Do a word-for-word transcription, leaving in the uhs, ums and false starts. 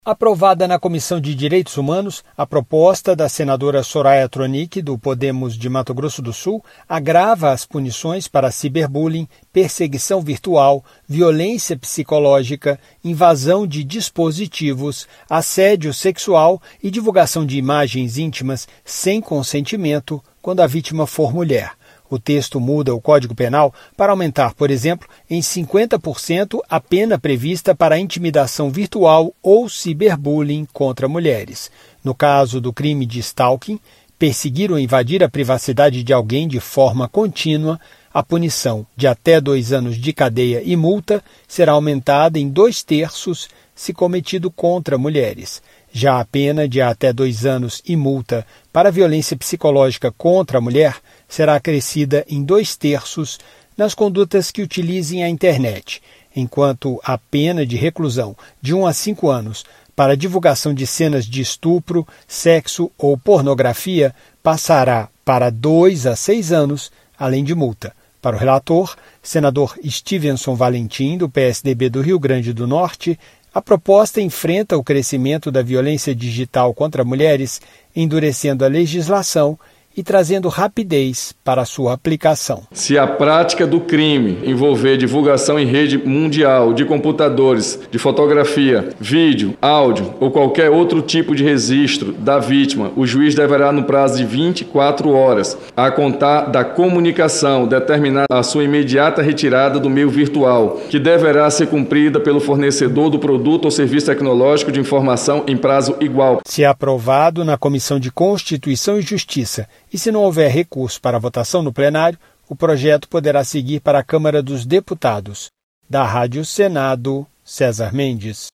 Aprovada na Comissão de Direitos Humanos, a proposta da senadora Soraya Tronic, do Podemos de Mato Grosso do Sul, agrava as punições para ciberbullying, perseguição virtual, violência psicológica, invasão de dispositivos, assédio sexual e divulgação de imagens íntimas sem consentimento quando a vítima for mulher. O texto muda o Código Penal para aumentar, por exemplo, em cinquenta por cento a pena prevista para intimidação virtual ou ciberbullying contra mulheres. No caso do crime de stalking, perseguir ou invadir a privacidade de alguém de forma contínua, a punição de até dois anos de cadeia e multa será aumentada em dois terços se cometido contra mulheres. Já a pena de até dois anos e multa para a violência psicológica contra a mulher será acrescida em dois terços nas condutas que utilizem a internet, enquanto a pena de reclusão de um a cinco anos para divulgação de cenas de estupro, sexo ou pornografia passará para dois a seis anos, além de multa. Para o relator, senador Stevenson Valentim, do P S D B do Rio Grande do Norte, a proposta enfrenta o crescimento da violência digital contra mulheres, endurecendo a legislação e trazendo rapidez para a sua aplicação. Se a prática do crime envolver divulgação em rede mundial de computadores, de fotografia, vídeo, áudio ou qualquer outro tipo de registro da vítima, o juiz deverá, no prazo de vinte e quatro horas, a contar da comunicação, determinar a sua imediata retirada do meio virtual, que deverá ser cumprida pelo fornecedor do produto ou serviço tecnológico de informação em prazo igual. Se aprovado na Comissão de Constituição e Justiça, e se não houver recurso para votação no plenário, o projeto poderá seguir para a Câmara dos Deputados. Da Rádio Senado, César Mendes.